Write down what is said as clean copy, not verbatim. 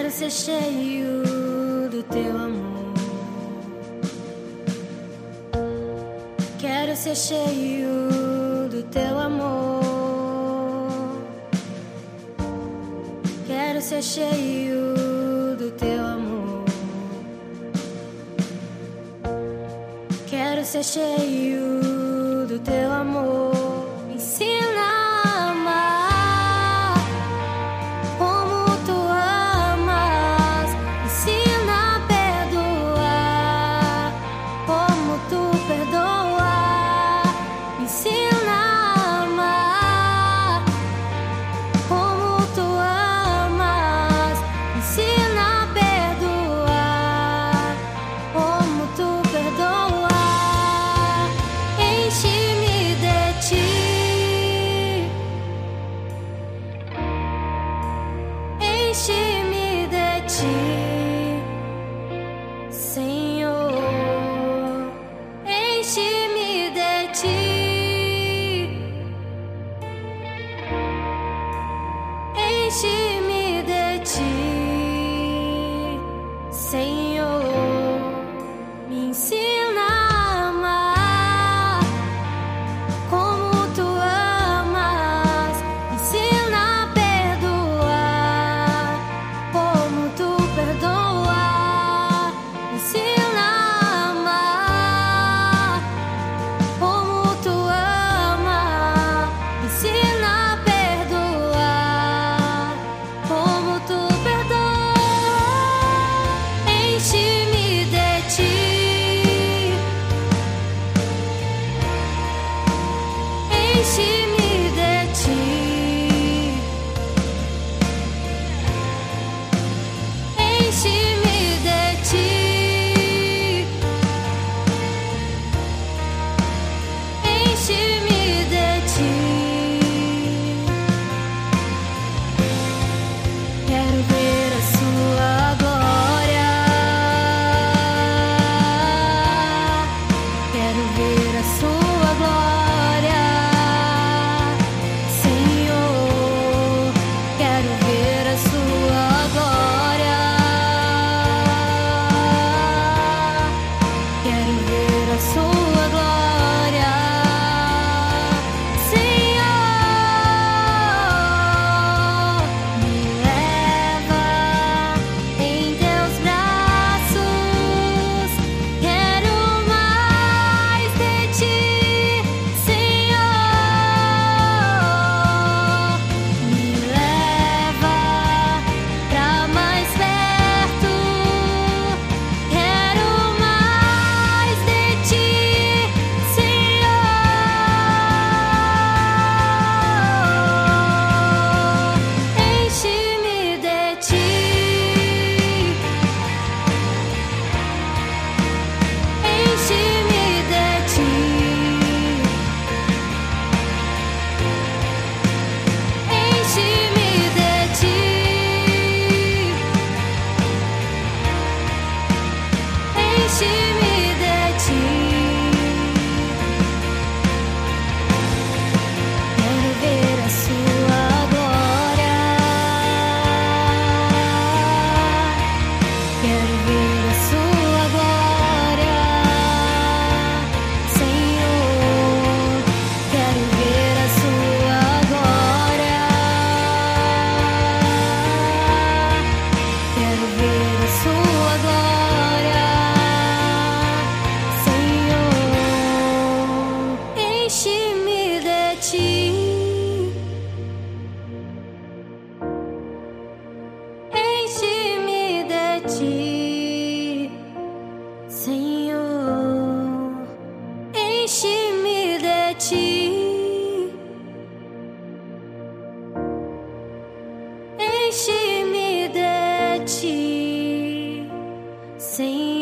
Quero ser cheio do teu amor. Quero ser cheio do teu amor. Quero ser cheio do teu amor. Quero ser cheio do teu amor. Me ensina a amar como tu amas. Me ensina a perdoar como tu perdoas. Me ensina a amar como tu amas. Me ensina a perdoar como tu perdoas. Enche-me de ti. Enche-me de ti, Senhor. Enche-me de ti. Enche-me de ti, Senhor. Me ensina a amar como tu amas. Me ensina a perdoar como tu perdoas. Me ensina a amar como tu amas. Me ensina a perdoar como tu perdoas. Enche-me de ti. Enche-me de ti. Enche-me de ti. Enche-me de ti. Quero ver a sua glória. Quero ver a sua glória, Senhor. Quero ver a sua glória. Quero ver a sua glória, Senhor. Me leva em teus braços. Quero mais de ti, Senhor. Me leva pra mais perto. Quero mais de ti, Senhor. Enche-me de ti. Enche-me de ti. Enche-me de ti. Enche-me de ti. Quero ver a sua glória. Quero ver a sua glória, Senhor. Quero ver a sua glória. Quero ver a sua glória, Senhor. Enche-me de ti. Enche-me de ti, Senhor. Enche-me de ti. Enche-me de ti, Senhor.